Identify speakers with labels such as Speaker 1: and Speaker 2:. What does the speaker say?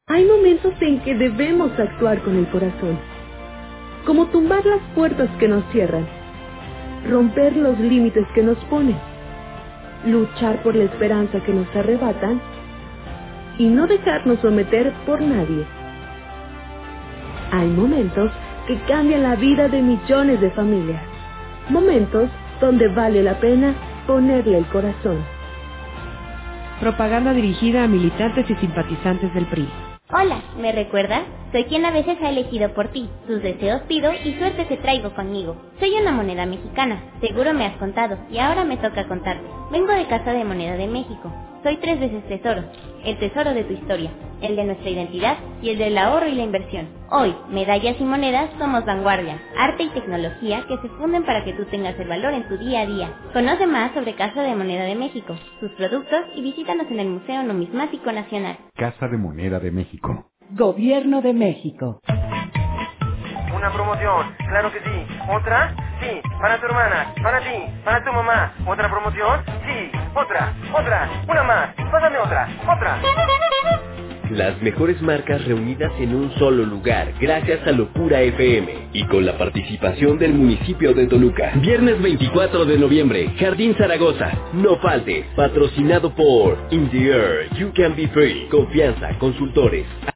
Speaker 1: Hay momentos en que debemos actuar con el corazón, como tumbar las puertas que nos cierran, romper los límites que nos ponen, luchar por la esperanza que nos arrebatan y no dejarnos someter por nadie. Hay momentos que cambian la vida de millones de familias, momentos donde vale la pena ponerle el corazón.
Speaker 2: Propaganda dirigida a militantes y simpatizantes del PRI.
Speaker 3: Hola, ¿me recuerdas? Soy quien a veces ha elegido por ti. Tus deseos pido y suerte te traigo conmigo. Soy una moneda mexicana, seguro me has contado, y ahora me toca contarte. Vengo de Casa de Moneda de México. Soy 3 veces tesoro. El tesoro de tu historia, el de nuestra identidad y el del ahorro y la inversión. Hoy, medallas y monedas somos vanguardia, arte y tecnología que se funden para que tú tengas el valor en tu día a día. Conoce más sobre Casa de Moneda de México, sus productos y visítanos en el Museo Numismático Nacional.
Speaker 4: Casa de Moneda de México.
Speaker 5: Gobierno de México.
Speaker 6: Una promoción, claro que sí. ¿Otra? Sí, para tu hermana, para ti, para tu mamá. ¿Otra promoción? Sí, otra, una más. Pásame otra.
Speaker 7: Las mejores marcas reunidas en un solo lugar, gracias a Locura FM y con la participación del municipio de Toluca. Viernes 24 de noviembre, Jardín Zaragoza. No faltes. Patrocinado por In the Air, You Can Be Free. Confianza, Consultores.